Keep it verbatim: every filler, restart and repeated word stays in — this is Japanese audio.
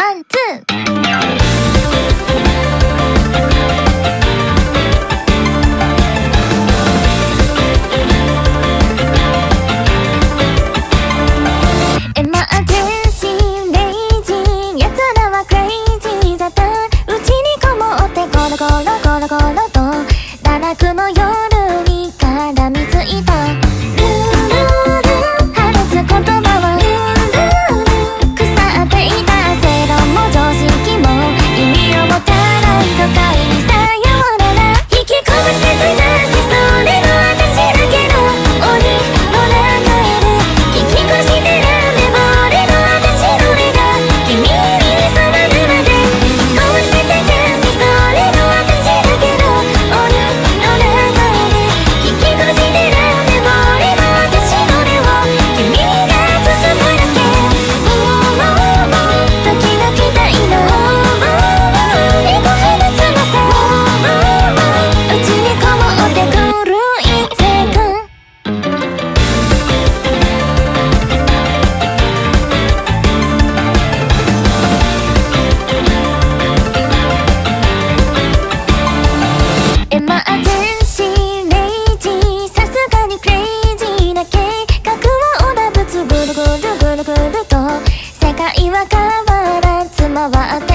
ワンツー。エマージェンシーレイジー、奴らはクレイジーだった。うちにこもってゴロゴロゴロゴロと堕落の夜に絡みついた。ルールル放つ言葉はルールル、腐っていた正論も常識も意味を持たない都会にさようなら。引きこもってた雑誌、それの私だけど檻の中で聞き越してるんで、俺の私の目が君に染まるまで。引きこもってた雑誌、それの私だけど檻の中で聞き越してるんで、俺の私の目を君が包むだけ。時々たいのエゴ放つのさ、うちにこもってくるいつか。エマージェンシーレイジー、さすがにクレイジーな計画はおだぶつ、ぐるぐるぐるぐると世界は変わらず回って